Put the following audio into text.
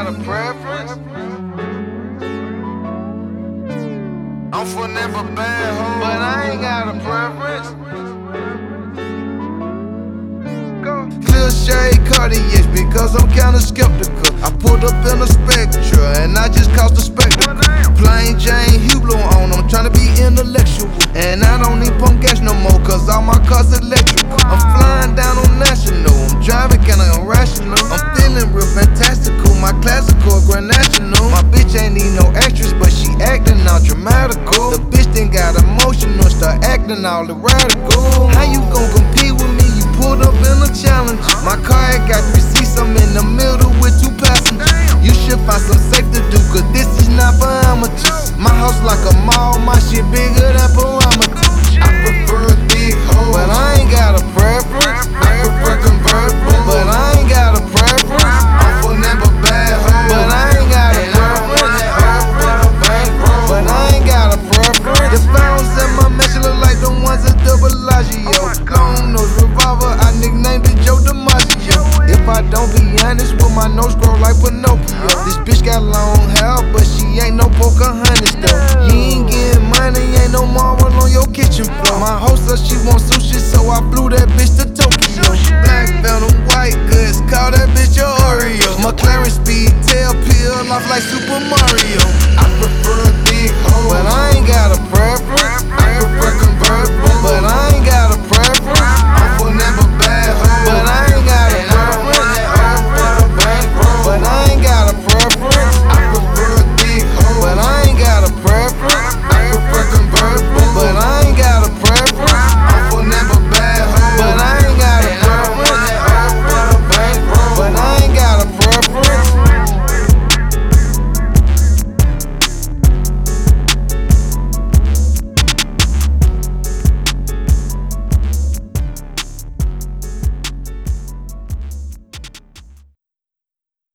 got a preference. I'm for never bad hoes, but I ain't got a preference. Go. Clear shade Cartiers because I'm kinda skeptical. I pulled up in a Spectra and I just caused a spectacle. Plain Jane Hublot on, I'm tryna be intellectual. And I don't need pump gas no more cause all my cars electrical. I'm flying down on National, I'm driving kinda irrational. I'm feeling real fantastical, my classical Grand National. My bitch ain't need no actress but she acting all dramatical. The bitch then got emotional, start acting all radical. How you gon' compete with me? You pulled up in a challenge. My car ain't got 3 seats, I'm in the middle with 2 passengers. You should find some safe to do cause this is not for amateurs. My house like a mall, my shit bigger than parameters. I prefer a big hoe, but I ain't got a preference. I prefer convertible, but I ain't got a preference. I'm for never bad hoe, but I ain't got a preference. But I ain't got a preference. The phones in my mansion look like the ones at the Bellagio. Long nose revolver, I nicknamed it Joe DiMaggio. If I don't be honest, with my nose grow like Pinocchio. This bitch got long hair, but she ain't no Pocahontas though. You ain't getting money, ain't no marble on your kitchen floor. My host said she want sushi, so I flew that bitch to Tokyo. Black belt and white goods, call that bitch your Oreo. McLaren speed, tail peel off like Super Mario.